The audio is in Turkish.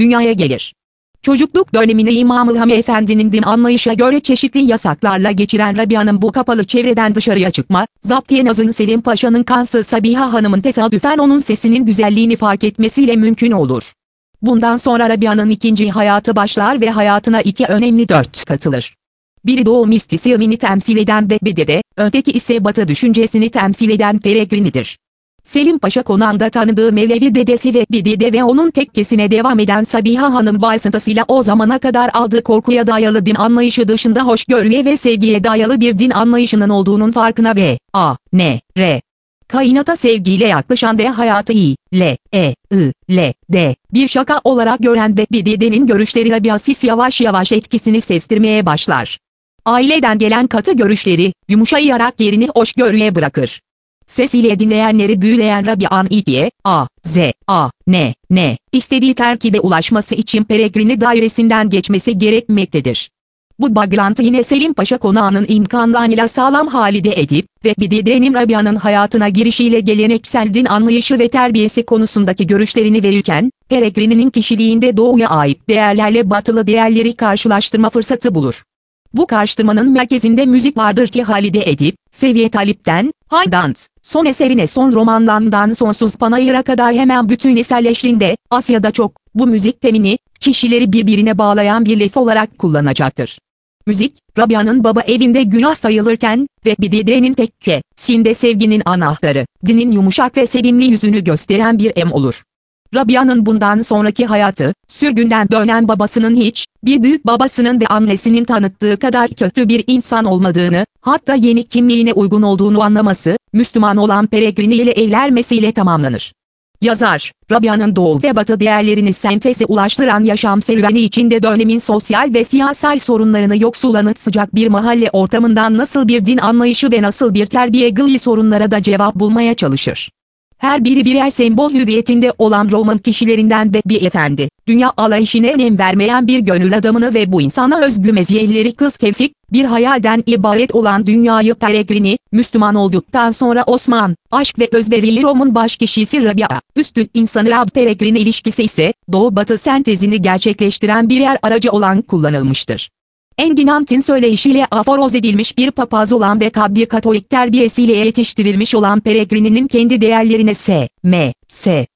dünyaya gelir. Çocukluk dönemini İmam-ı Hami Efendi'nin din anlayışa göre çeşitli yasaklarla geçiren Rabia'nın bu kapalı çevreden dışarıya çıkma, Zaptiye Nazırı Selim Paşa'nın kansı Sabiha Hanım'ın tesadüfen onun sesinin güzelliğini fark etmesiyle mümkün olur. Bundan sonra Rabia'nın ikinci hayatı başlar ve hayatına iki önemli dört katılır. Biri Doğu mistisizmini temsil eden Bekbedede, öteki ise Batı düşüncesini temsil eden Peregrini'dir. Selim Paşa konağında tanıdığı Mevlevi dedesi ve Bedede ve onun tekkesine devam eden Sabiha Hanım vasıtasıyla o zamana kadar aldığı korkuya dayalı din anlayışı dışında hoşgörüye ve sevgiye dayalı bir din anlayışının olduğunun farkına kainata sevgiyle yaklaşan ve hayatı bir şaka olarak gören Bekbedede'nin görüşleri Rabia'sız yavaş yavaş etkisini sezdirmeye başlar. Aileden gelen katı görüşleri, yumuşayarak yerini hoşgörüye bırakır. Sesiyle dinleyenleri büyüleyen Rabia'nın istediği terkibe ulaşması için Peregrini dairesinden geçmesi gerekmektedir. Bu bağlantı yine Selim Paşa konağının imkanlarıyla sağlam halide edip ve Bedede'nin Rabia'nın hayatına girişiyle geleneksel din anlayışı ve terbiyesi konusundaki görüşlerini verirken, Peregrini'nin kişiliğinde doğuya ait değerlerle batılı değerleri karşılaştırma fırsatı bulur. Bu karşıtırmanın merkezinde müzik vardır ki Halide Edip, Seviye Talip'ten, Haydant, son eserine son romanlarından Sonsuz Panayır'a kadar hemen bütün eserleştiğinde, Asya'da çok, bu müzik temini, kişileri birbirine bağlayan bir laf olarak kullanacaktır. Müzik, Rabia'nın baba evinde günah sayılırken, ve Bedede'nin tekkesinde sevginin anahtarı, dinin yumuşak ve sevimli yüzünü gösteren bir olur. Rabia'nın bundan sonraki hayatı, sürgünden dönen babasının bir büyük babasının ve annesinin tanıttığı kadar kötü bir insan olmadığını, hatta yeni kimliğine uygun olduğunu anlaması, Müslüman olan Peregrini ile evlenmesiyle tamamlanır. Yazar, Rabia'nın doğu ve batı değerlerini senteze ulaştıran yaşam serüveni içinde dönemin sosyal ve siyasal sorunlarını yoksullanıp sıcak bir mahalle ortamından nasıl bir din anlayışı ve nasıl bir terbiye gibi sorunlara da cevap bulmaya çalışır. Her biri birer sembol hüviyetinde olan roman kişilerinden de bir efendi, dünya alayişine önem vermeyen bir gönül adamını ve bu insana özgü meziyeleri kız Tevfik, bir hayalden ibaret olan dünyayı Peregrini, Müslüman olduktan sonra Osman, aşk ve özverili Rom'un baş kişisi Rabia, üstün insanı Rab Peregrini ilişkisi ise, Doğu-Batı sentezini gerçekleştiren birer aracı olan kullanılmıştır. Engin Antin söyleyişiyle aforoz edilmiş bir papaz olan ve bir Katolik terbiyesiyle yetiştirilmiş olan Peregrini'nin kendi değerlerine